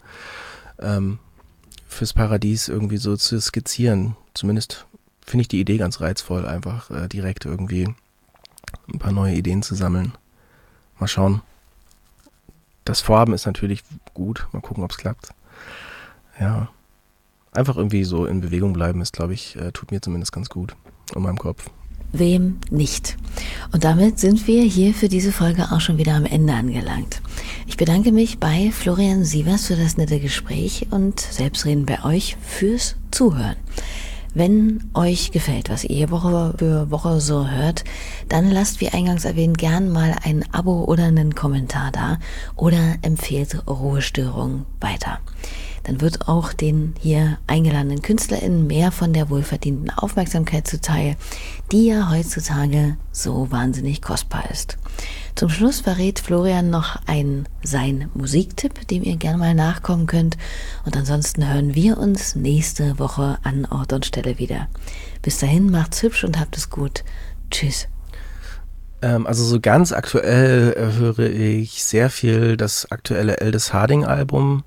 fürs Paradies irgendwie so zu skizzieren. Zumindest finde ich die Idee ganz reizvoll, einfach direkt irgendwie ein paar neue Ideen zu sammeln. Mal schauen. Das Vorhaben ist natürlich gut. Mal gucken, ob es klappt. Ja. Einfach irgendwie so in Bewegung bleiben ist, glaube ich, tut mir zumindest ganz gut in meinem Kopf. Wem nicht? Und damit sind wir hier für diese Folge auch schon wieder am Ende angelangt. Ich bedanke mich bei Florian Sievers für das nette Gespräch und selbstredend bei euch fürs Zuhören. Wenn euch gefällt, was ihr Woche für Woche so hört, dann lasst, wie eingangs erwähnt, gern mal ein Abo oder einen Kommentar da oder empfehlt Ruhestörung weiter. Dann wird auch den hier eingeladenen KünstlerInnen mehr von der wohlverdienten Aufmerksamkeit zuteil, die ja heutzutage so wahnsinnig kostbar ist. Zum Schluss verrät Florian noch sein Musiktipp, dem ihr gerne mal nachkommen könnt. Und ansonsten hören wir uns nächste Woche an Ort und Stelle wieder. Bis dahin, macht's hübsch und habt es gut. Tschüss. Also so ganz aktuell höre ich sehr viel das aktuelle Aldous Harding Album.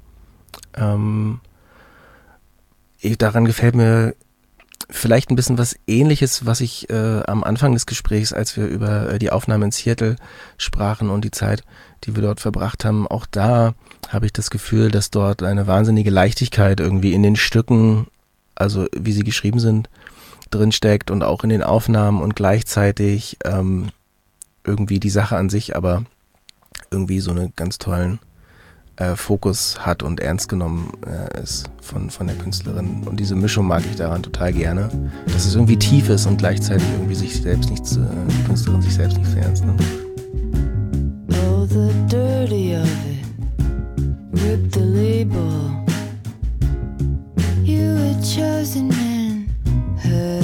Daran gefällt mir vielleicht ein bisschen was Ähnliches, was ich am Anfang des Gesprächs, als wir über die Aufnahme in Seattle sprachen und die Zeit, die wir dort verbracht haben, auch da habe ich das Gefühl, dass dort eine wahnsinnige Leichtigkeit irgendwie in den Stücken, also wie sie geschrieben sind, drinsteckt und auch in den Aufnahmen und gleichzeitig irgendwie die Sache an sich, aber irgendwie so einen ganz tollen Fokus hat und ernst genommen ist von der Künstlerin. Und diese Mischung mag ich daran total gerne. Dass es irgendwie tief ist und gleichzeitig irgendwie die Künstlerin sich selbst nicht ernst nimmt. Oh, the dirty of it. Rip the label. You were chosen and heard.